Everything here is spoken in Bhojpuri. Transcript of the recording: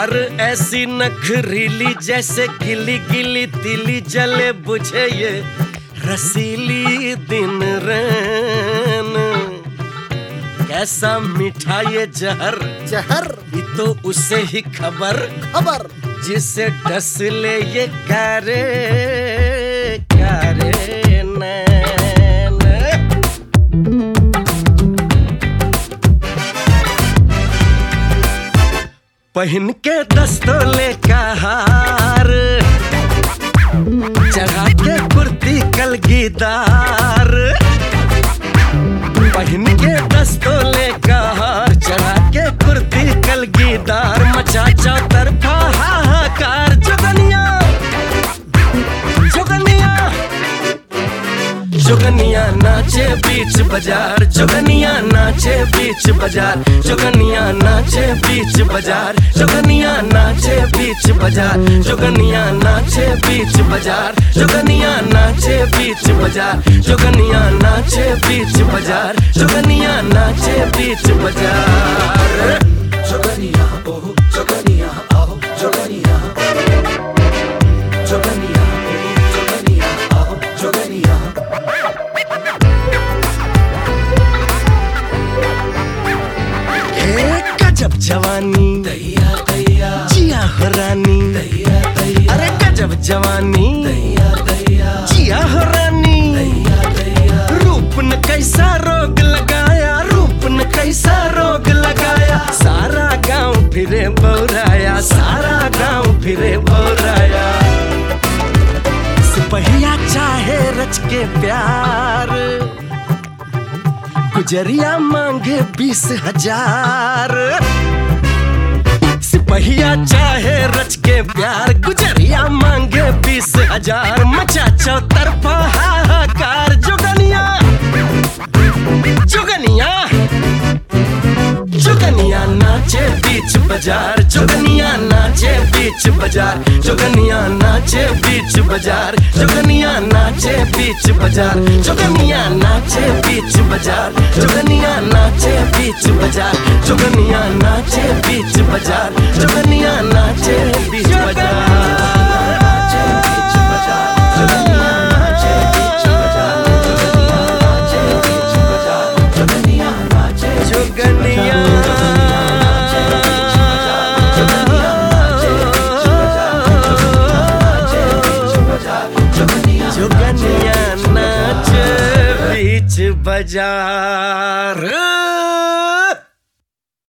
और ऐसी नखरीली जैसे गिली गिली तिली जले बुझे ये रसीली दिन रैन। कैसा मीठा ये जहर जहर ये तो उसे ही खबर खबर जिसे डस ले ये कारे कारे नैन। पहन के दस्तोले का हार चढ़ा के कुर्ती कलगीदार। पहन के दस्तोले का हार चढ़ा के कुर्ती कलगीदार। मचा चौतरफा हाहाकार जोगनिया जोगनिया जोगनिया नाचे बीच बाजार। जोगनिया नाचे बीच बाजार। जोगनिया नाचे बीच बाजार। जोगनिया नाचे बीच बाजार। जोगनिया नाचे बीच बाजार। जोगनिया नाचे बीच बाजार। जोगनिया नाचे बीच बाजार। जोगनिया नाचे बीच बाजार। जोगनिया ओह जोगनिया आओ जोगनिया जोगनिया जोगनिया आओ जोगनिया। गजब जवानी दैया दैया जिया हो रानी दैया दैया। अरे गजब जवानी दैया दैया जिया हो रानी दैया दैया। रूप न कैसा रोग लगाया रूप न कैसा रोग लगाया। सारा गांव फिरे बौराया सारा गांव फिरे बौराया। सिपहिया चाहे रच के प्यार गुजरिया मांगे 20,000। सिपहिया चाहे रच के प्यार गुजरिया मांगे 20,000। मचा चौतरफा हाहाकार जोगनिया जोगनिया जोगनिया नाचे बीच बाजार। जोगनिया नाचे बीच बाजार। जोगनिया नाचे बीच बाजार। जोगनिया नाचे बीच बाजार। जोगनिया नाचे बीच बाजार। जोगनिया नाचे बीच बाजार। जोगनिया नाचे बीच बाजार। जोगनिया नाचे बीच बाजार। जोगनिया नाचे बीच बाजार।